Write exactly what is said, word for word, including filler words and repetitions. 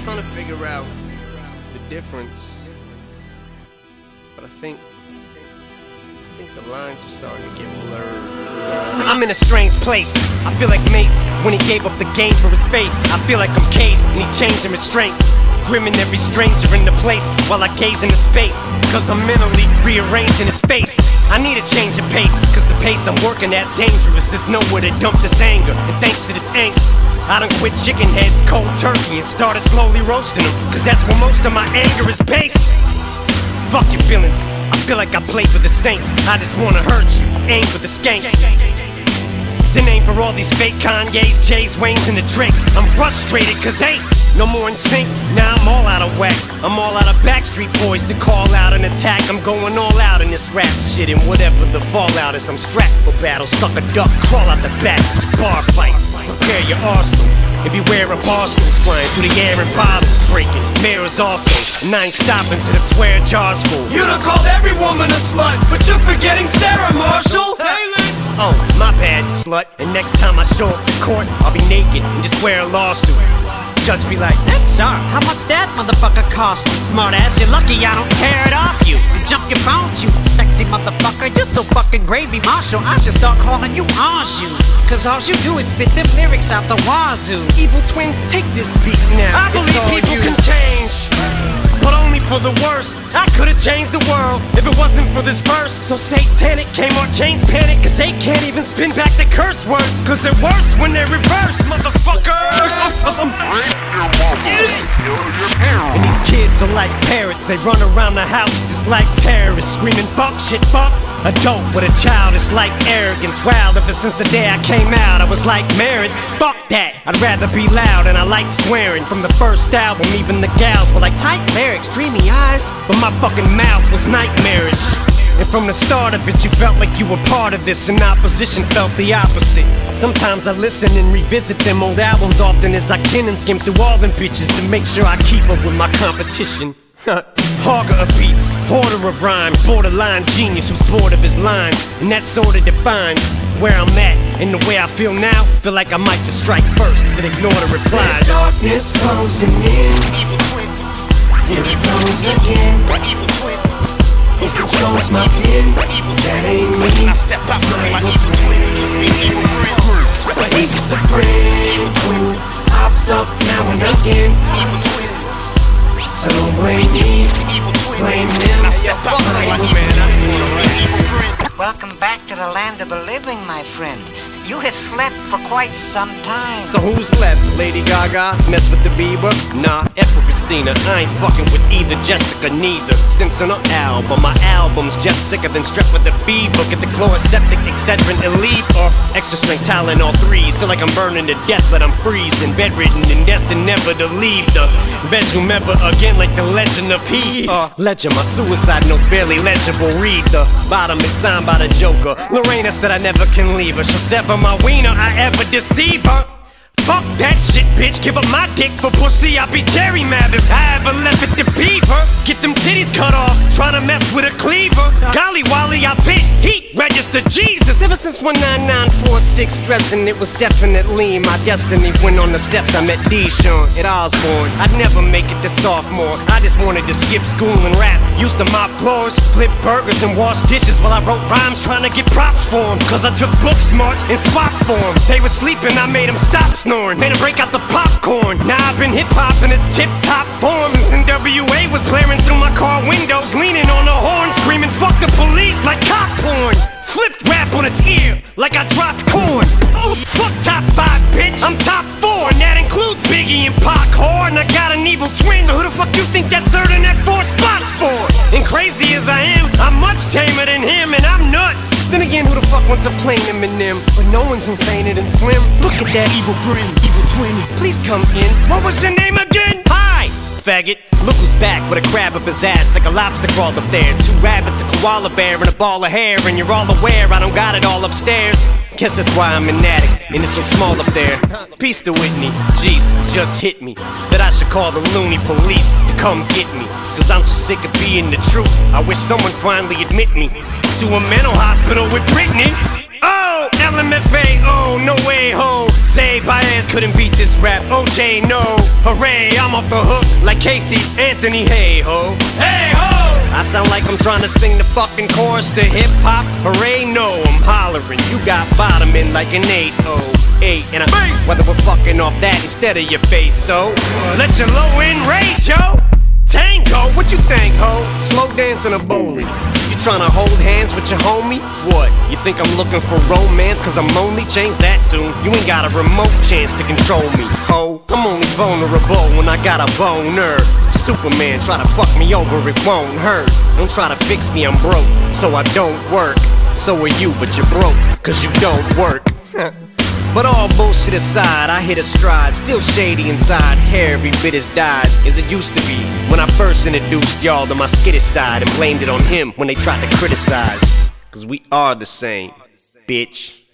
trying to figure out the difference, but I think I think the lines are starting to get blurred. I'm in a strange place. I feel like Mace when he gave up the game for his faith. I feel like I'm caged and he's changing restraints, grimming every stranger in the place while I gaze into space, cause I'm mentally rearranging his face. I need a change of pace, cause the pace I'm working at's dangerous. There's nowhere to dump this anger, and thanks to this angst, I done quit chicken heads cold turkey and started slowly roasting them, cause that's where most of my anger is based. Fuck your feelings, I feel like I play for the Saints. I just wanna hurt you, aim for the skanks. Then aim for all these fake Kanye's, Jay's, Wayne's, and the Drakes. I'm frustrated cause ain't no more in sync. Now I'm all out of whack. I'm all out of Backstreet Boys to call out an attack. I'm going all out in this rap shit, and whatever the fallout is, I'm strapped for battle. Suck a duck, crawl out the back. It's a bar fight. Prepare your arsenal and beware of arsenals flying through the air and bottles breaking. Mirrors also, and I ain't stopping till the swear jar's full. You done called every woman a slut, but you're forgetting Sarah Marshall. Oh, my bad, slut. And next time I show up to court, I'll be naked and just wear a lawsuit. Judge be like, that's sharp. How much that motherfucker cost you? Smart ass, you're lucky I don't tear it off you and jump your bones, you sexy motherfucker. You're so fucking gravy, Marshall. I should start calling you Anjou, cause all you do is spit them lyrics out the wazoo. Evil twin, take this beat now. I believe people you. can change, but only for the worse. I could've changed the world if it wasn't for this verse. So satanic, Kmart chains panic, cause they can't even spin back the curse words, cause they're worse when they're reversed, motherfucker. And these kids are like parrots, they run around the house just like terrorists, screaming fuck shit, fuck. A dope with a child, it's like arrogance. Wow, ever since the day I came out, I was like marriage. Fuck that, I'd rather be loud, and I like swearing. From the first album, even the gals were like tight lyrics, dreamy eyes, but my fucking mouth was nightmarish. And from the start of it, you felt like you were part of this, and opposition felt the opposite. Sometimes I listen and revisit them old albums often as I can, and skim through all them bitches to make sure I keep up with my competition. Hogger of beats, hoarder of rhymes, borderline genius who's bored of his lines, and that sorta defines where I'm at and the way I feel now. Feel like I might just strike first, then ignore the replies. There's darkness closing in. Evil twin. Here it goes again. Evil twin. It controls my pen. That ain't me. When I step out and see my evil twin, it gives me evil grin. But he's just a friend who pops up now and again. Evil twin. So don't blame me, blame him. I step out and see my evil twin, it gives me evil grin. Welcome back to the land of the living, my friend. You have slept for quite some time. So who's left? Lady Gaga? Mess with the Bieber? Nah, F with Christina. I ain't fucking with either Jessica, neither Simpson or Al, but my album's just sicker than strep with the fever. Get the chloroseptic, Excedrin, Elite, or extra strength Tylenol threes. Feel like I'm burning to death, but I'm freezing, bedridden and destined never to leave the bedroom ever again, like the legend of he. Uh, legend, my suicide notes barely legible. Read the bottom, it's signed by the Joker. Lorena said I never can leave her. She'll sever my wiener, I ever deceive her. Fuck that shit, bitch, give up my dick for pussy. I be Jerry Mathers, I ever left it to Beaver. Get them titties cut off, tryna mess with a cleaver. Golly Wally, I bit heat, register Jesus. Ever since one nine nine four six dressing, it was definitely my destiny. When on the steps I met Deshaun at Osborne. I'd never make it to sophomore, I just wanted to skip school and rap. Used to mop floors, flip burgers and wash dishes while I wrote rhymes trying to get props for them. Cause I took book smarts and swap for them. They were sleeping, I made them stop snoring. Made him break out the popcorn. Now I've been hip-hop in its tip-top form since N W A was blaring through my car windows, leaning on the horn, screaming fuck the police like cop porn. Flipped rap on its ear like I dropped corn. Oh, fuck top five, bitch, I'm top four, and that includes Biggie and Pac whore. And I got an evil twin, so who the fuck you think that third and that fourth spot's for? And crazy as I am, I'm much tamer than him, and I'm nuts. Then again, who the fuck wants a plain Eminem? But no one's insane and slim. Look at that evil grin, evil twin. Please come in. What was your name again? Hi, faggot. Look who's back with a crab up his ass like a lobster crawled up there. Two rabbits, a koala bear, and a ball of hair. And you're all aware I don't got it all upstairs. Guess that's why I'm an addict, and it's so small up there. Peace to Whitney, jeez, just hit me that I should call the loony police to come get me. Cause I'm so sick of being the truth, I wish someone finally admit me to a mental hospital with Britney. Oh, L M F A O, no way ho. Zay Baez couldn't beat this rap. O J, no. Hooray, I'm off the hook like Casey Anthony. Hey ho, hey ho. I sound like I'm trying to sing the fucking chorus to hip hop. Hooray, no, I'm hollering. You got bottoming like an eight oh eight and a bass. Whether we're fucking off that instead of your face, so let your low end raise, yo. Tango, what you think, ho? Slow dance in a bowling. You tryna hold hands with your homie? What? You think I'm looking for romance cause I'm lonely? Change that tune. You ain't got a remote chance to control me, ho. I'm only vulnerable when I got a boner. Superman try to fuck me over, it won't hurt. Don't try to fix me, I'm broke, so I don't work. So are you, but you're broke cause you don't work. But all bullshit aside, I hit a stride. Still shady inside, hair every bit as dyed as it used to be when I first introduced y'all to my skittish side and blamed it on him when they tried to criticize. Cause we are the same, bitch.